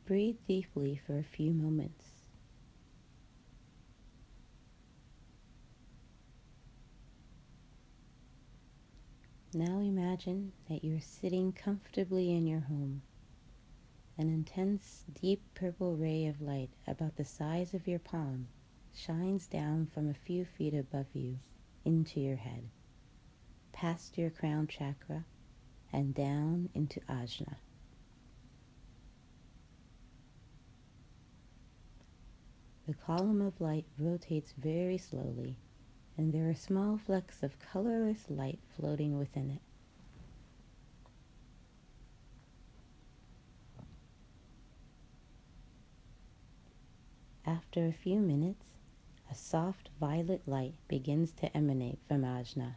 breathe deeply for a few moments. Now imagine that you're sitting comfortably in your home. An intense, deep purple ray of light about the size of your palm shines down from a few feet above you into your head, past your crown chakra, and down into Ajna. The column of light rotates very slowly, and there are small flecks of colorless light floating within it. After a few minutes, a soft violet light begins to emanate from Ajna.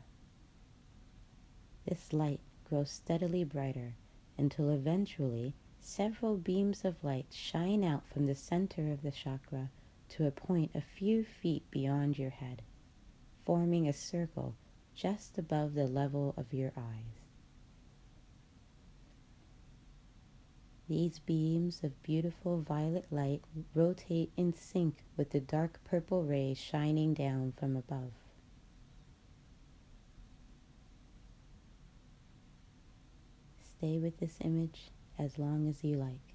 This light grows steadily brighter until eventually several beams of light shine out from the center of the chakra to a point a few feet beyond your head, forming a circle just above the level of your eyes. These beams of beautiful violet light rotate in sync with the dark purple rays shining down from above. Stay with this image as long as you like.